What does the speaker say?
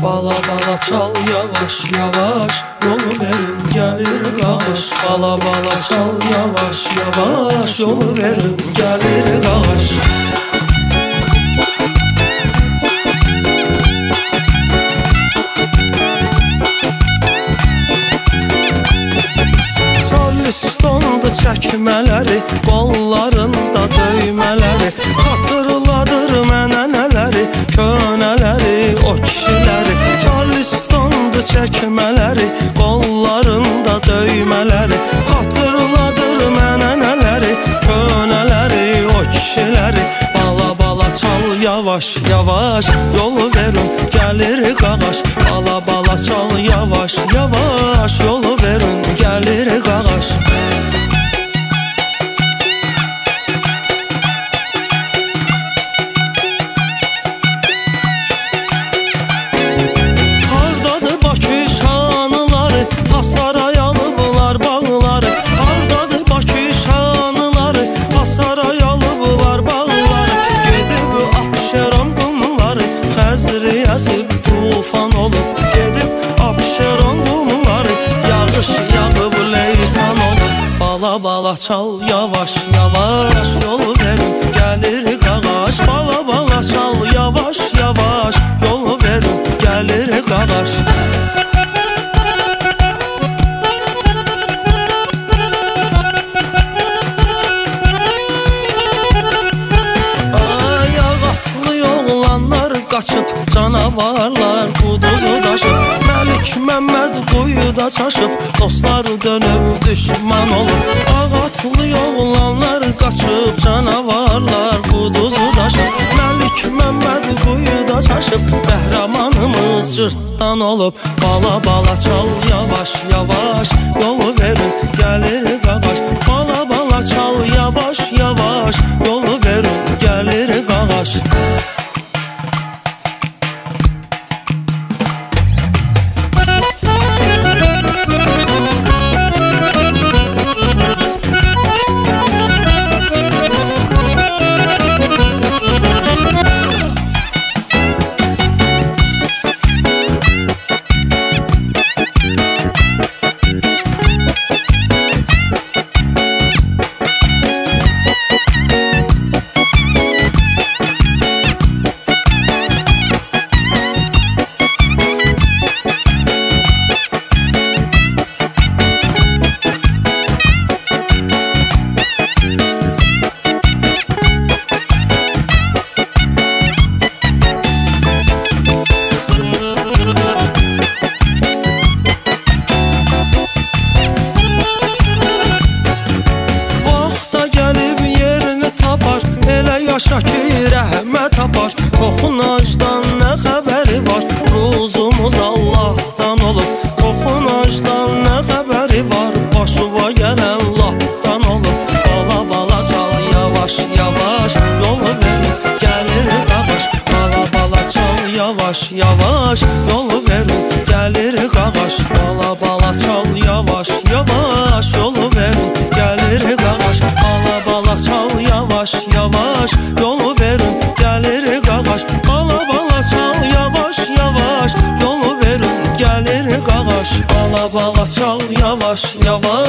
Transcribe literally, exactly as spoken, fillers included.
Bala bala çal yavaş yavaş, yolu verin gelir qağış. Bala bala çal yavaş yavaş, yolu verin gelir qağış. Charleston'da çəkmələri, qollarında döymələri, xatırladır mənə nələri, könələri, o kişiləri. Charleston'da çəkmələri, qollarında döymələri, xatırladır mənə nələri, könələri, o kişiləri. Bala bala çal yavaş yavaş, yolu verin gəlir qağaş. Bala bala çal yavaş yavaş, yolu verin gəlir qağaş. Hardadır Bakı şanıları, hasara yalıblar bağları. Hardadır Bakı şanıları, hasara yalıblar bağları. Gedib Abşeron qumları, Xəzri əsib tufan olub. Gedib Abşeron qumları, yağış yağıb leysan olub. Bala bala çal yavaş yavaş, yolu verin gəlir qağaş. Bala bala çal yavaş yavaş, yolu verin gəlir qağaş. Qaçıb canavarlar quduzu daşıb, Məlik Məmməd quyuda çaşıb, dostları dönüb düşman olub. Ağatlı oğlanlar qaçıb canavarlar quduzu daşıb, Məlik Məmməd quyuda çaşıb, qəhrəmanımız cırtdan olub. Bala bala çal yavaş yavaş, yolu verin gəlir qağaş. Bala bala çal yavaş yavaş, yolu verin gəlir qağaş. Yaşa ki rəhmət apar, toxunacdan nə xəbəri var, ruzumuz Allahdan olub. Toxunacdan nə xəbəri var, başıva gələn lapdan olub. Bala bala çal yavaş yavaş, yolu verin gəlir qağaş. Bala bala çal yavaş yavaş, yolu verin gəlir qağaş. Bala bala çal yavaş yavaş, yolu verin gəlir qağaş. Bala bala çal yavaş yavaş, yolu verin gəlir qağaş. Bala bala çal yavaş yavaş, yolu verin gəlir qağaş. Bala bala çal yavaş yavaş.